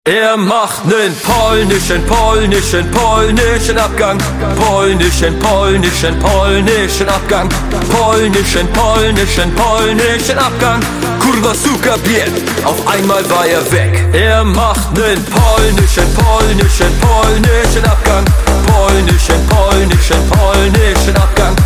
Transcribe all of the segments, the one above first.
Er macht nen polnischen Abgang. Polnischen Abgang. Polnischen Abgang. Kurwa suka bied, auf einmal war er weg. Er macht nen polnischen Abgang. Polnischen Abgang.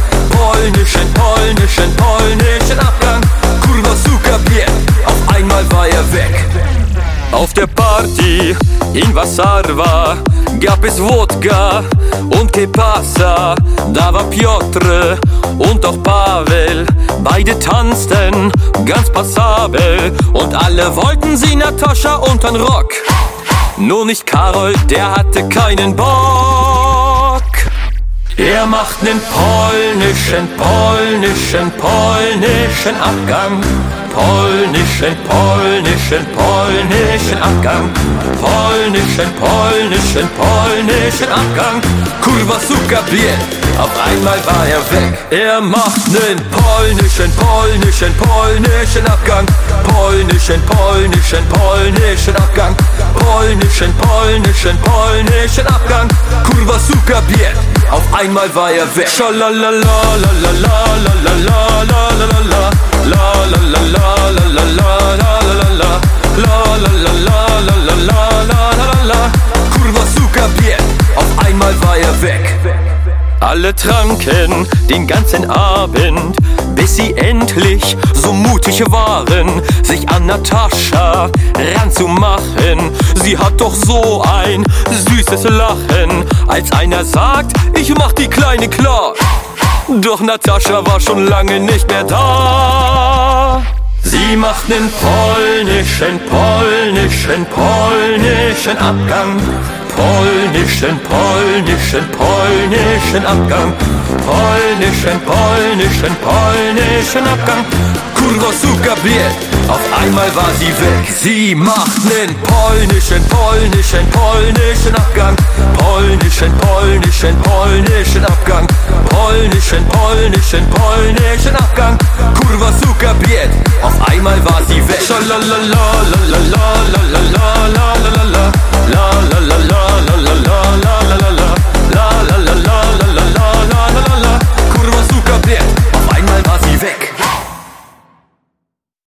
Polnischen Abgang. Kurwa suka bied, auf einmal war er weg. Auf der Party in Warszawa gab es Wodka und que pasa. Da war Piotr und auch Pavel, beide tanzten ganz passabel. Und alle wollten sie Natascha untern Rock, nur nicht Karol, der hatte keinen Bock. Er macht nen polnischen Abgang. Polnischen Abgang. Polnischen Abgang. Kurwa suka bied, auf einmal war er weg. Er macht nen polnischen Abgang. Polnischen Abgang. Polnischen Abgang. Kurwa suka bied, auf einmal war er weg. Kurwa suka bied, auf einmal war er weg. Alle tranken den ganzen Abend, bis sie endlich so mutig waren, sich an Natascha ranzumachen. Sie hat doch so ein süßes Lachen, als einer sagt, ich mach die Kleine klar. Doch Natascha war schon lange nicht mehr da. Sie macht nen polnischen Abgang. Polnischen Abgang. Polnischen Abgang. Kurwa suka bied, auf einmal war sie weg. Sie macht nen polnischen Abgang. Polnischen Abgang. Polnischen Abgang. Kurwa suka bied, auf einmal war sie weg.